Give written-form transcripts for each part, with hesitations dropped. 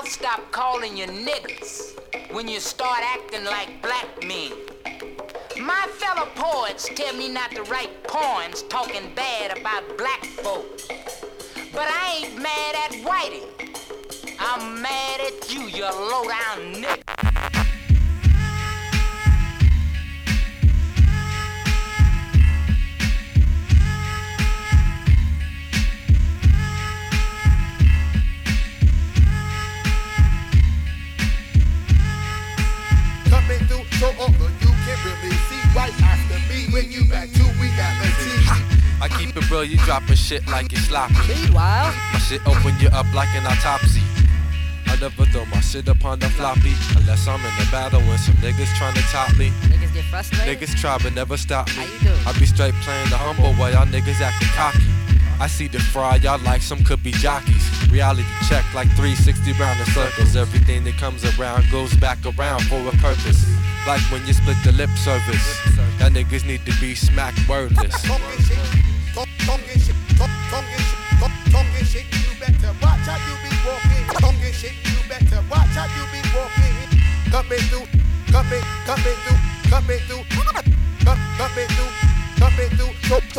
stop calling you niggas when you start acting like black men. My fellow poets tell me not to write poems talking bad about black folks. But I ain't mad at Whitey. I'm mad at you, you low-down nigga. Coming through so over you can really see right after me. When you back to we got the TV. I keep it real, you dropping shit like it's sloppy. Meanwhile, My shit open you up like an autopsy. I never throw my shit upon the floppy unless I'm in a battle with some niggas trying to top me. niggas get frustrated. Niggas try but never stop How me. you do? I be straight playing the humble while y'all niggas acting cocky. I see the fry, y'all like some could be jockeys. Reality check like 360 round in circles. Everything that comes around goes back around for a purpose. Like when you split the lip service. Y'all niggas need to be smack wordless. Talking shit, talking shit, talking shit. You better watch how you be walking. Talking shit, you better watch how you be walking. Coming through, coming through, coming through, coming through, coming through.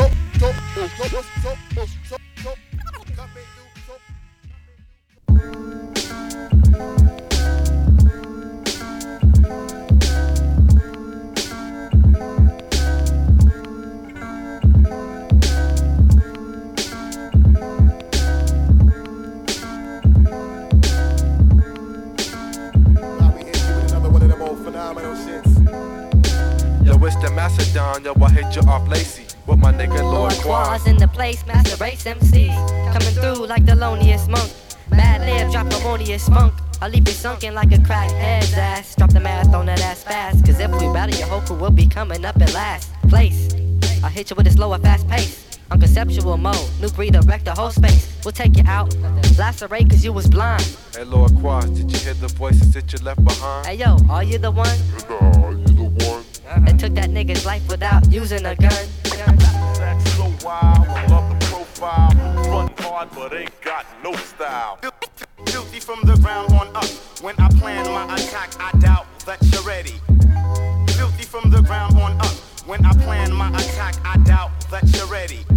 Yo, it's the Macedon, yo, I hit you off lacy with my nigga Lord Quaz. in the place, master race MCs. Coming through like the loneliest monk. Mad lib, drop harmonious funk. I'll leave you sunken like a crackhead's ass. Drop the math on that ass fast. Cause if we battle, your whole crew will be coming up in last place. I'll hit you with a slower, fast pace. On conceptual mode, new breed wreck the whole space. We'll take you out, lacerate cause you was blind. Hey Lord Quaz, did you hear the voices that you left behind? Hey yo, are you the one? That took that nigga's life without using a gun. That's so wild, I love the profile. Run hard, but ain't got no style. Filthy from the ground on up. When I plan my attack, I doubt that you're ready. Filthy from the ground on up. When I plan my attack, I doubt that you're ready.